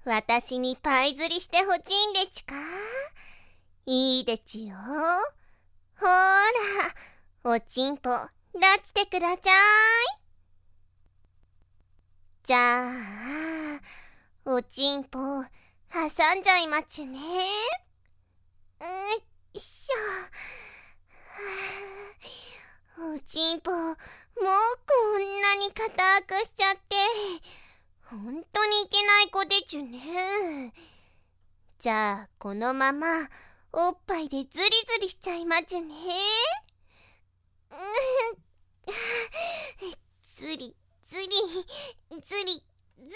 私にパイ釣りしてほしいんでちか？いいでちよ。ほーら、おちんぽ出してくだちゃい。じゃあ、おちんぽ挟んじゃいまちゅね。いしょ。おちんぽ、もうこんなに硬くしちゃって、ほんとにいけない子でちゅね。じゃあ、このまま、おっぱいでズリズリしちゃいまちゅね。ズリ、ズリ、ズリ、ズリ。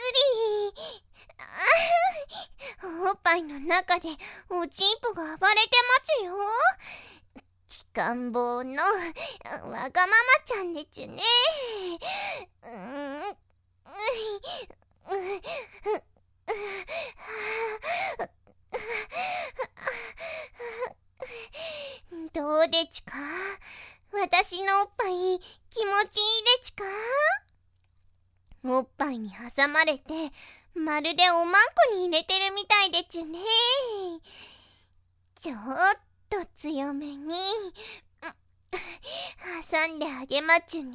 おっぱいの中でおちんぽが暴れてまちゅよ。きかん坊のわがままちゃんでちゅね。どうでちか？私のおっぱい気持ちいいでちか？おっぱいに挟まれてまるでおまんこに入れてるみたいでちゅね。ちょっと強めに挟んであげまちゅね。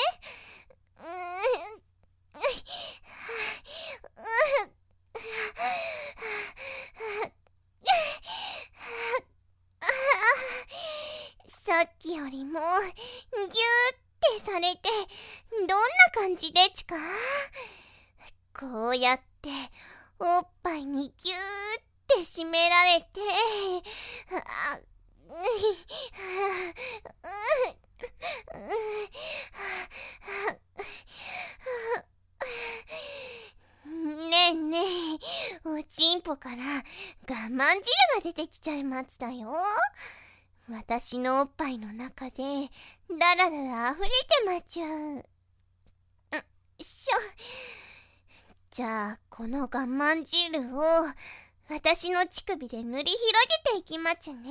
さっきよりもギューってされてどんな感じでちか？こうやっておっぱいにギューって締められて、ねえねえ、おちんぽから我慢汁が出てきちゃいましたよ。私のおっぱいの中でだらだら溢れてまちゃう。じゃあこの我慢汁を私の乳首で塗り広げていきまちゅね。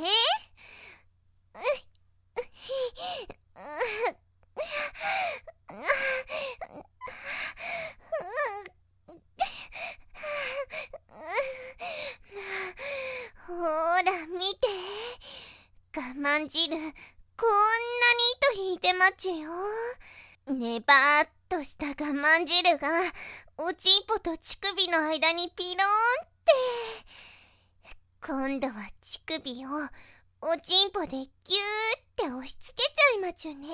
ほら見て、我慢汁こんなに糸引いてまちゅよ。ねばーっとした我慢汁がおちんぽと乳首の間にピローンって。今度は乳首をおちんぽでギューって押し付けちゃいまちゅね。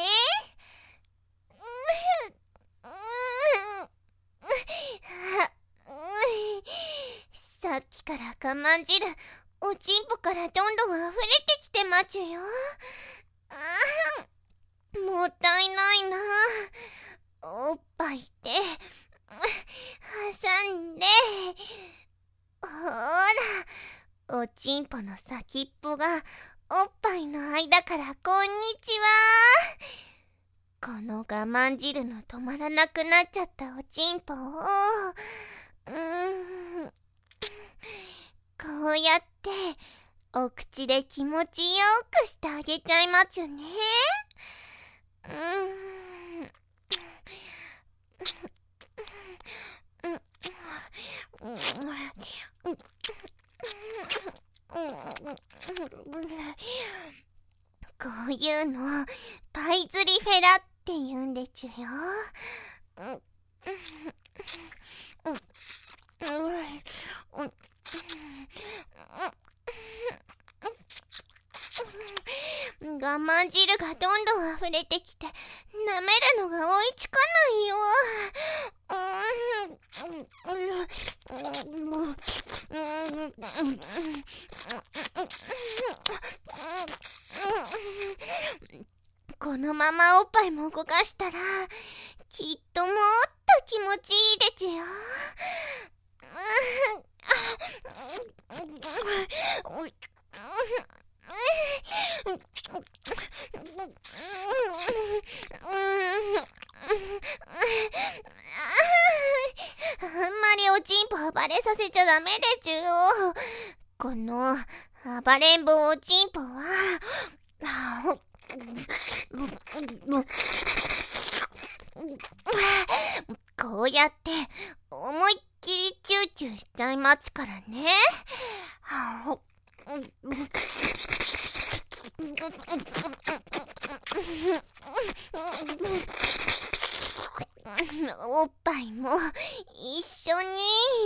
さっきから我慢汁おちんぽからどんどん溢れてきてまちゅよ。もったいないな。おっぱいで挟んで、ほら、おちんぽの先っぽがおっぱいの間からこんにちは。この我慢汁の止まらなくなっちゃったおちんぽをこうやってお口で気持ちよくしてあげちゃいまちゅね。こういうのパイ釣りフェラって言うんでちゅよ。我慢汁がどんどん溢れてきて舐めるのが追いつかないよ。このままおっぱいも動かしたらきっともっと気持ちいいでちゅよ。あんまりおちんぽ暴れさせちゃダメでちゅよ。この暴れん坊おちんぽはこうやって思いっきりチューチューしちゃいますからね。おっぱいも一緒に。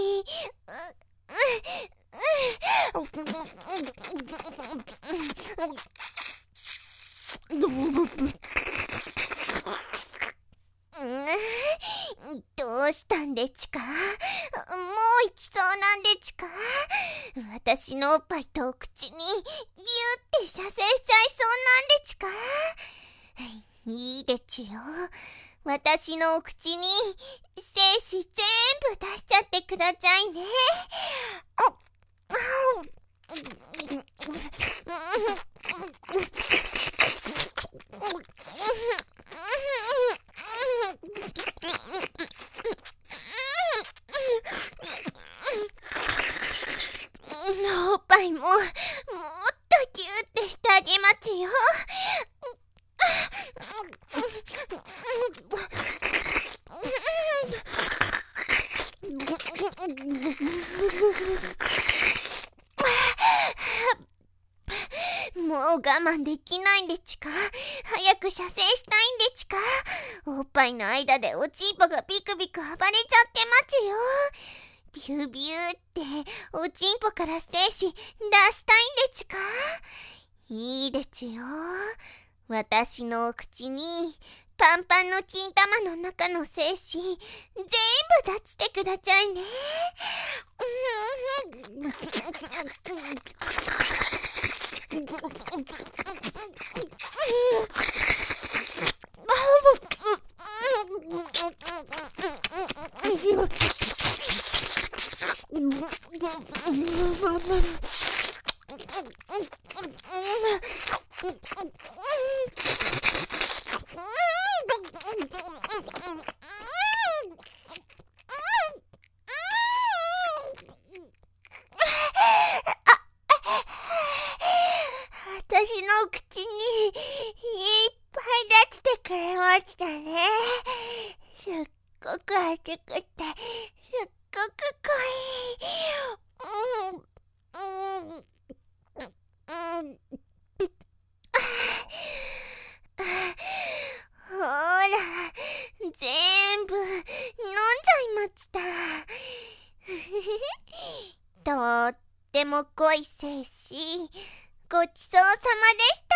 どうしたんでちか？もう行きそうなんでちか？私のおっぱいとお口にギュって射精しちゃいそうなんでちか？いいでちゅよ。私のお口に精子全部出しちゃってくだちゃいね。おっぱいももっとギュってしてあげますよ。もう我慢できないんでちか？早く射精したいんでちか？おっぱいの間でおちんぽがビクビク暴れちゃってますよ。ビュービューっておちんぽから精子出したいんでちか？いいでちゅよ。私のお口にパンパンの金玉の中の精子全部出してくだちゃいね。私の口にいっぱい出してくれましたね。すっごく熱くて、すっごく濃い。ほら、全部飲んじゃいました。とっても濃い精子、ごちそうさまでした。